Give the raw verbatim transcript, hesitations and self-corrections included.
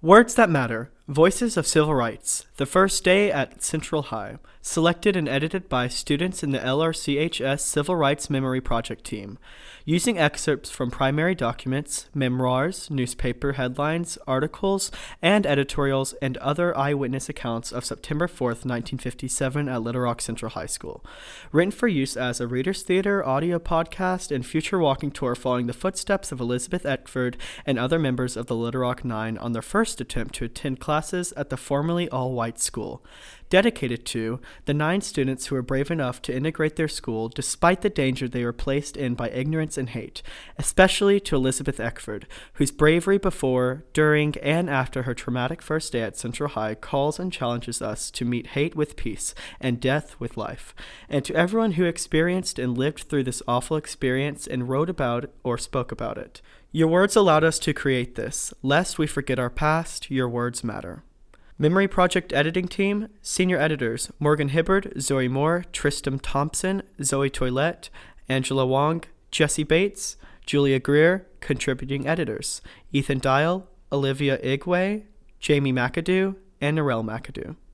Words That Matter, Voices of Civil Rights, the first day at Central High, selected and edited by students in the L R C H S Civil Rights Memory Project team, using excerpts from primary documents, memoirs, newspaper headlines, articles, and editorials, and other eyewitness accounts of September fourth, nineteen fifty-seven at Little Rock Central High School, written for use as a reader's theater, audio podcast, and future walking tour following the footsteps of Elizabeth Eckford and other members of the Little Rock Nine on their first attempt to attend classes at the formerly all-white school, dedicated to the nine students who were brave enough to integrate their school despite the danger they were placed in by ignorance and hate, especially to Elizabeth Eckford, whose bravery before, during, and after her traumatic first day at Central High calls and challenges us to meet hate with peace and death with life, and to everyone who experienced and lived through this awful experience and wrote about or spoke about it. Your words allowed us to create this. Lest we forget our past, your words matter. Memory Project Editing Team, Senior Editors, Morgan Hibbard, Zoe Moore, Tristam Thompson, Zoe Toilette, Angela Wong, Jesse Bates, Julia Greer, Contributing Editors, Ethan Dial, Olivia Igwe, Jamie McAdoo, and Narelle McAdoo.